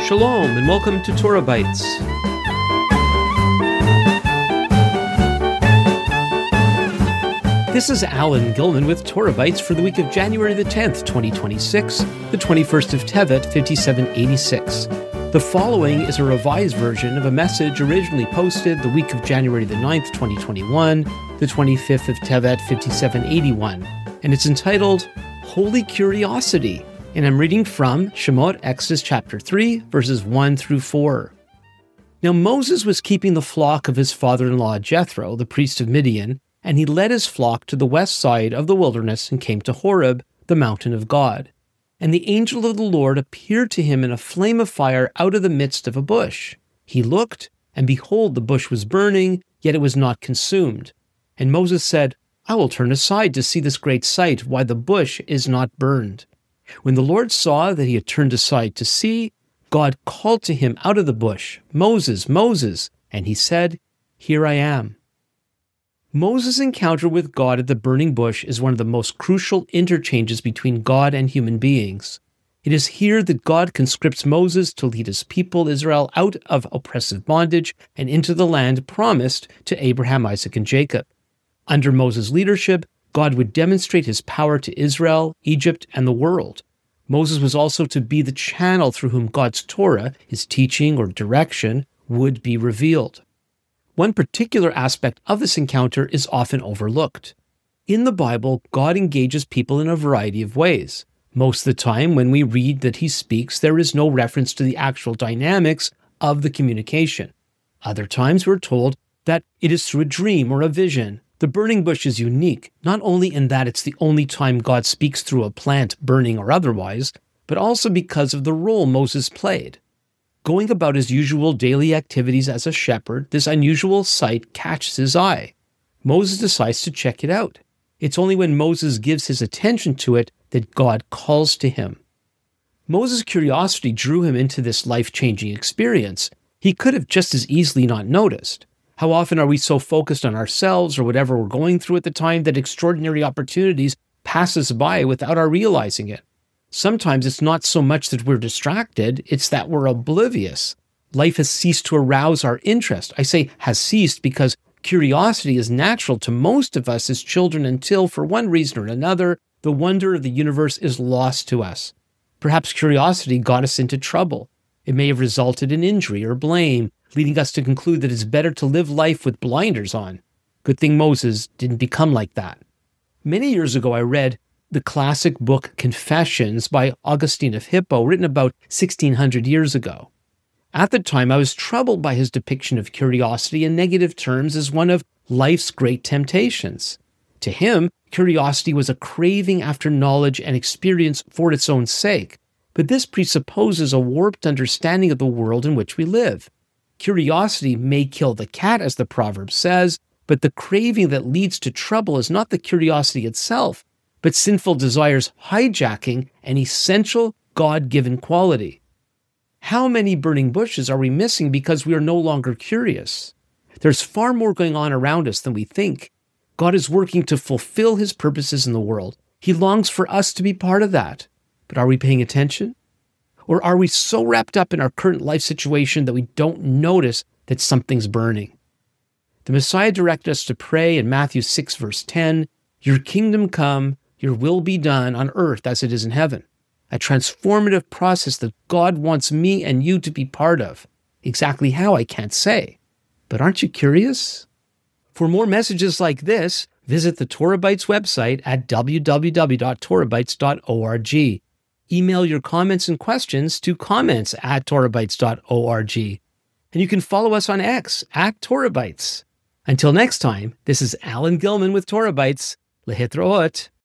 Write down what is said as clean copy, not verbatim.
Shalom and welcome to Torah Bites. This is Alan Gilman with Torah Bites for the week of January the 10th, 2026, the 21st of Tevet, 5786. The following is a revised version of a message originally posted the week of January the 9th, 2021, the 25th of Tevet, 5781, and it's entitled Holy Curiosity, and I'm reading from Shemot, Exodus chapter 3, verses 1 through 4. Now Moses was keeping the flock of his father-in-law Jethro, the priest of Midian, and he led his flock to the west side of the wilderness and came to Horeb, the mountain of God. And the angel of the Lord appeared to him in a flame of fire out of the midst of a bush. He looked, and behold, the bush was burning, yet it was not consumed. And Moses said, I will turn aside to see this great sight, why the bush is not burned. When the Lord saw that he had turned aside to see, God called to him out of the bush, Moses, Moses, and he said, Here I am. Moses' encounter with God at the burning bush is one of the most crucial interchanges between God and human beings. It is here that God conscripts Moses to lead his people Israel out of oppressive bondage and into the land promised to Abraham, Isaac, and Jacob. Under Moses' leadership, God would demonstrate his power to Israel, Egypt, and the world. Moses was also to be the channel through whom God's Torah, his teaching or direction, would be revealed. One particular aspect of this encounter is often overlooked. In the Bible, God engages people in a variety of ways. Most of the time, when we read that he speaks, there is no reference to the actual dynamics of the communication. Other times, we're told that it is through a dream or a vision. The burning bush is unique, not only in that it's the only time God speaks through a plant, burning or otherwise, but also because of the role Moses played. Going about his usual daily activities as a shepherd, this unusual sight catches his eye. Moses decides to check it out. It's only when Moses gives his attention to it that God calls to him. Moses' curiosity drew him into this life-changing experience. He could have just as easily not noticed. How often are we so focused on ourselves or whatever we're going through at the time that extraordinary opportunities pass us by without our realizing it? Sometimes it's not so much that we're distracted, it's that we're oblivious. Life has ceased to arouse our interest. I say has ceased because curiosity is natural to most of us as children until, for one reason or another, the wonder of the universe is lost to us. Perhaps curiosity got us into trouble. It may have resulted in injury or blame, leading us to conclude that it's better to live life with blinders on. Good thing Moses didn't become like that. Many years ago, I read the classic book Confessions by Augustine of Hippo, written about 1600 years ago. At the time, I was troubled by his depiction of curiosity in negative terms as one of life's great temptations. To him, curiosity was a craving after knowledge and experience for its own sake, but this presupposes a warped understanding of the world in which we live. Curiosity may kill the cat, as the proverb says, but the craving that leads to trouble is not the curiosity itself, but sinful desires hijacking an essential God-given quality. How many burning bushes are we missing because we are no longer curious? There's far more going on around us than we think. God is working to fulfill his purposes in the world. He longs for us to be part of that. But are we paying attention? Or are we so wrapped up in our current life situation that we don't notice that something's burning? The Messiah directed us to pray in Matthew 6, verse 10, Your kingdom come, your will be done on earth as it is in heaven. A transformative process that God wants me and you to be part of. Exactly how, I can't say. But aren't you curious? For more messages like this, visit the Torah Bites website at www.torahbites.org. Email your comments and questions to comments@torahbites.org. And you can follow us on X @TorahBites. Until next time, this is Alan Gilman with Torah Bites. Lehitraot.